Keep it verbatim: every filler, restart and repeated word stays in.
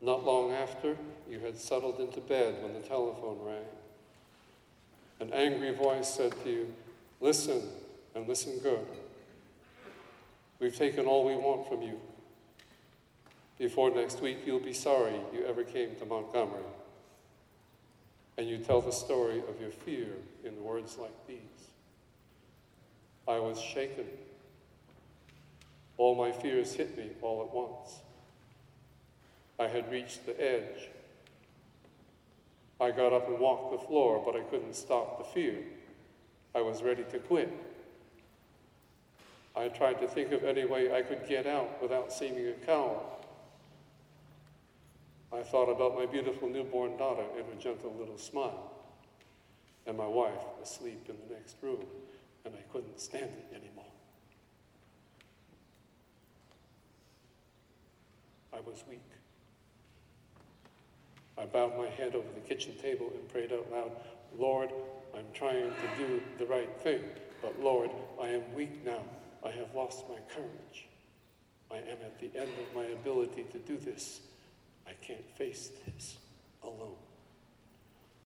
Not long after, you had settled into bed when the telephone rang. An angry voice said to you, "Listen, and listen good. We've taken all we want from you. Before next week, you'll be sorry you ever came to Montgomery." And you tell the story of your fear in words like these. I was shaken. All my fears hit me all at once. I had reached the edge. I got up and walked the floor, but I couldn't stop the fear. I was ready to quit. I tried to think of any way I could get out without seeming a coward. I thought about my beautiful newborn daughter and her gentle little smile, and my wife asleep in the next room, and I couldn't stand it anymore. I was weak. I bowed my head over the kitchen table and prayed out loud, "Lord, I'm trying to do the right thing, but Lord, I am weak now. I have lost my courage. I am at the end of my ability to do this. I can't face this alone."